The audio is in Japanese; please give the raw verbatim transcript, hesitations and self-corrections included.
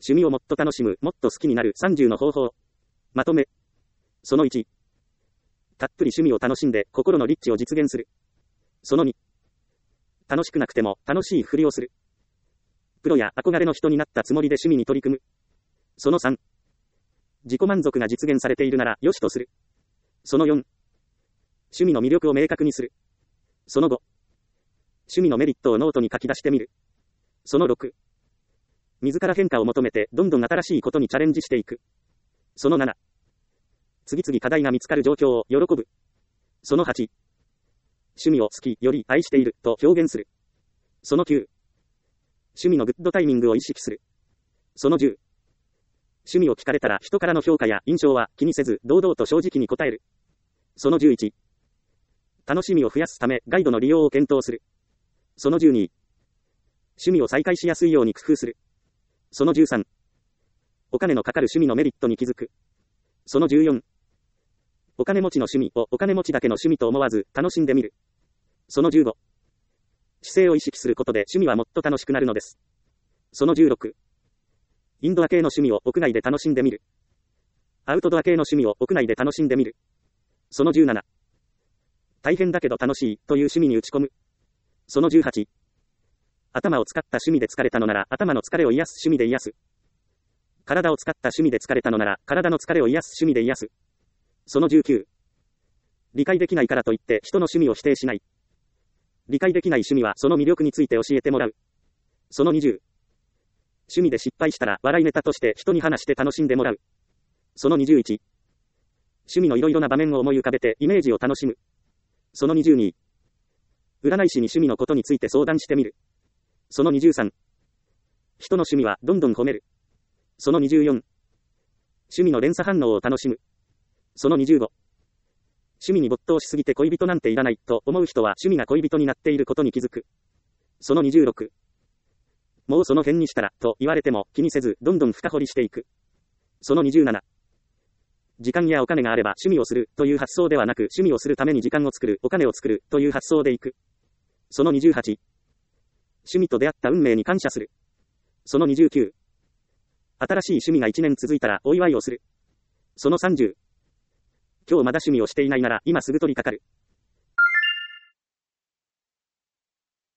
趣味をもっと楽しむ、もっと好きになるさんじゅうの方法。まとめ。そのいち。たっぷり趣味を楽しんで心のリッチを実現する。そのに。楽しくなくても楽しいふりをする。プロや憧れの人になったつもりで趣味に取り組む。そのさん。自己満足が実現されているなら良しとする。そのよん。趣味の魅力を明確にする。そのご。趣味のメリットをノートに書き出してみる。そのろく。自ら変化を求めてどんどん新しいことにチャレンジしていく。そのなな。次々課題が見つかる状況を喜ぶ。そのはち。趣味を好きより愛していると表現する。そのきゅう。趣味のグッドタイミングを意識する。そのじゅう。趣味を聞かれたら人からの評価や印象は気にせず堂々と正直に答える。そのじゅういち。楽しみを増やすためガイドの利用を検討する。そのじゅうに。趣味を再開しやすいように工夫する。そのじゅうさん。お金のかかる趣味のメリットに気づく。そのじゅうよん。お金持ちの趣味をお金持ちだけの趣味と思わず楽しんでみる。そのじゅうご。姿勢を意識することで趣味はもっと楽しくなるのです。そのじゅうろく。インドア系の趣味を屋外で楽しんでみる。アウトドア系の趣味を屋内で楽しんでみる。そのじゅうなな。大変だけど楽しいという趣味に打ち込む。そのじゅうはち。頭を使った趣味で疲れたのなら頭の疲れを癒す趣味で癒す。体を使った趣味で疲れたのなら体の疲れを癒す趣味で癒す。そのじゅうきゅう。理解できないからといって人の趣味を否定しない。理解できない趣味はその魅力について教えてもらう。そのにじゅう。趣味で失敗したら笑いネタとして人に話して楽しんでもらう。そのにじゅういち。趣味のいろいろな場面を思い浮かべてイメージを楽しむ。そのにじゅうに。占い師に趣味のことについて相談してみる。そのにじゅうさん。人の趣味はどんどん褒める。そのにじゅうよん。趣味の連鎖反応を楽しむ。そのにじゅうご。趣味に没頭しすぎて恋人なんていらないと思う人は趣味が恋人になっていることに気づく。そのにじゅうろく。もうその辺にしたらと言われても気にせずどんどん深掘りしていく。そのにじゅうなな。時間やお金があれば趣味をするという発想ではなく趣味をするために時間を作る、お金を作るという発想でいく。そのにじゅうはち。趣味と出会った運命に感謝する。そのにじゅうきゅう。新しい趣味がいちねん続いたらお祝いをする。そのさんじゅう。今日まだ趣味をしていないなら今すぐ取り掛かる。